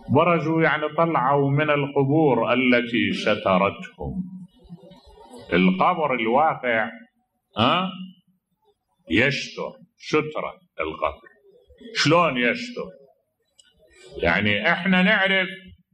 برزوا يعني طلعوا من القبور التي سترتهم. القبر الواقع يستر سترة القبر. شلون يستر؟ يعني احنا نعرف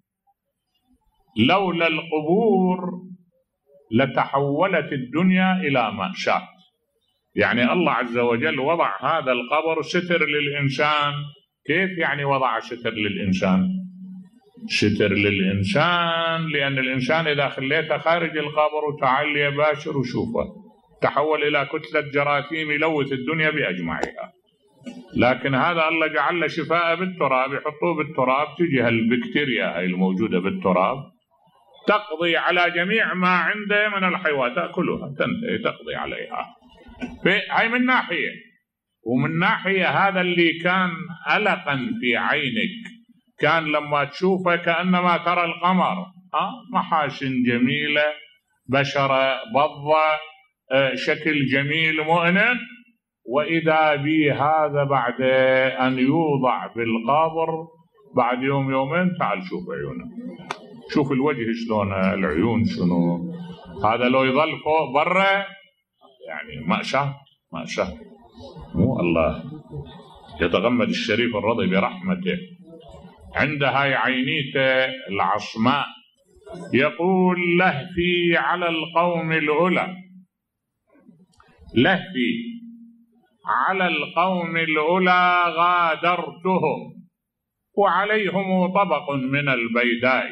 لولا القبور لتحولت الدنيا إلى مأساة. يعني الله عز وجل وضع هذا القبر ستر للإنسان. كيف يعني وضع ستر للإنسان؟ ستر للإنسان لأن الإنسان إذا خليته خارج القبر وتعال يباشر وشوفه تحول إلى كتلة جراثيم يلوث الدنيا بأجمعها. لكن هذا الله جعل له شفاء بالتراب، يحطوه بالتراب تجي هالبكتيريا هاي الموجودة بالتراب تقضي على جميع ما عنده من الحيوانات، تأكلها تنتهي تقضي عليها. هاي من ناحية. ومن ناحية هذا اللي كان ألقا في عينك كان لما تشوفه كأنما ترى القمر، محاسن جميلة، بشرة بضة، شكل جميل مؤنن. وإذا به هذا بعد أن يوضع بالقبر بعد يوم يومين تعال شوف عيونه، شوف الوجه شلون، العيون شنو. هذا لو يظل فوق برا يعني مأساة مأساة. مو الله يتغمد الشريف الرضي برحمته عند هاي عينيته العصماء يقول لهفي على القوم الأولى، لهفي على القوم الأولى غادرتهم وعليهم طبق من البيداء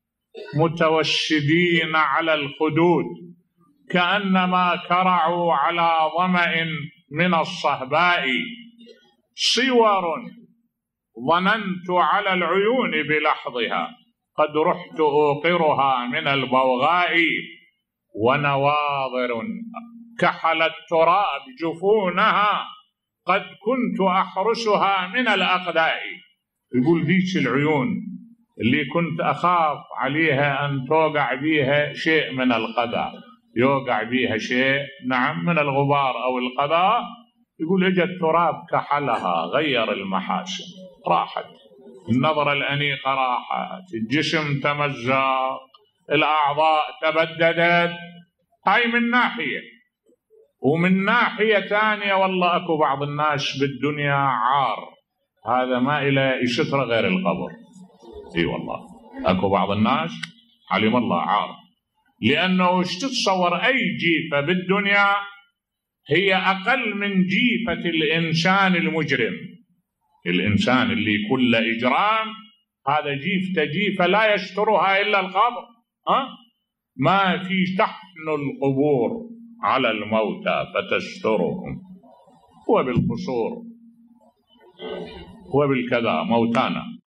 متوشدين على الخدود كأنما كرعوا على ظمأ من الصهباء. صور ظننت على العيون بلحظها قد رحت أوقرها من البوغاء. ونواظر كحل التراب جفونها قد كنت أحرسها من الأقداء. يقول ذيك العيون اللي كنت أخاف عليها أن توقع بيها شيء من القذى، يوقع بيها شيء نعم من الغبار أو القذى، يقول اجى التراب كحلها غير المحاسن، راحت النظرة الأنيقة، راحت الجسم تمزق، الأعضاء تبددت. هاي من ناحية. ومن ناحية ثانية والله أكو بعض الناس بالدنيا عار، هذا ما إلى ستر غير القبر. اي والله أكو بعض الناس علم الله عار، لأنه ايش تتصور أي جيفة بالدنيا هي أقل من جيفة الإنسان المجرم. الإنسان اللي كل إجرام هذا جيفة لا يسترها إلا القبر. ما في تحن القبور على الموتى فتسترهم، وبالقصور وبالكذا موتانا.